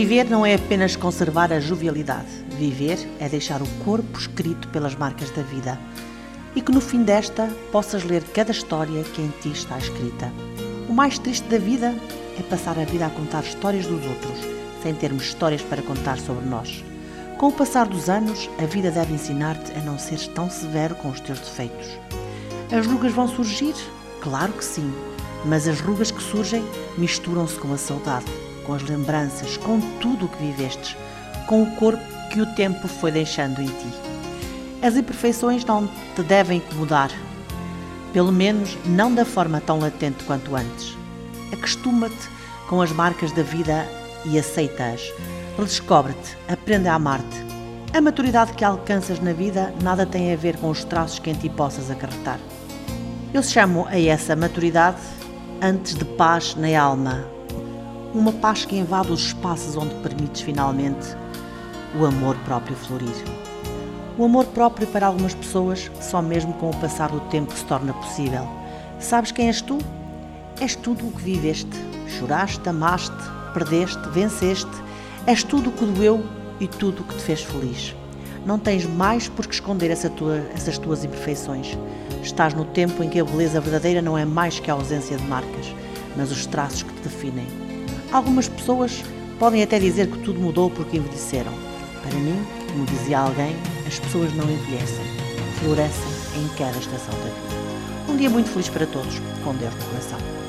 Viver não é apenas conservar a jovialidade. Viver é deixar o corpo escrito pelas marcas da vida. E que no fim desta possas ler cada história que em ti está escrita. O mais triste da vida é passar a vida a contar histórias dos outros, sem termos histórias para contar sobre nós. Com o passar dos anos, a vida deve ensinar-te a não seres tão severo com os teus defeitos. As rugas vão surgir? Claro que sim, mas as rugas que surgem misturam-se com a saudade, com as lembranças, com tudo o que vivestes, com o corpo que o tempo foi deixando em ti. As imperfeições não te devem incomodar, pelo menos não da forma tão latente quanto antes. Acostuma-te com as marcas da vida e aceita-as. Redescobre-te, aprende a amar-te. A maturidade que alcanças na vida nada tem a ver com os traços que em ti possas acarretar. Eu chamo a essa maturidade antes de paz na alma. Uma paz que invade os espaços onde permites finalmente o amor próprio florir. O amor próprio para algumas pessoas só mesmo com o passar do tempo se torna possível. Sabes quem és tu? És tudo o que viveste. Choraste, amaste, perdeste, venceste. És tudo o que doeu e tudo o que te fez feliz. Não tens mais por que esconder essas tuas imperfeições. Estás no tempo em que a beleza verdadeira não é mais que a ausência de marcas, mas os traços que te definem. Algumas pessoas podem até dizer que tudo mudou porque envelheceram. Para mim, como dizia alguém, as pessoas não envelhecem, florescem em cada estação da vida. Um dia muito feliz para todos, com Deus no coração.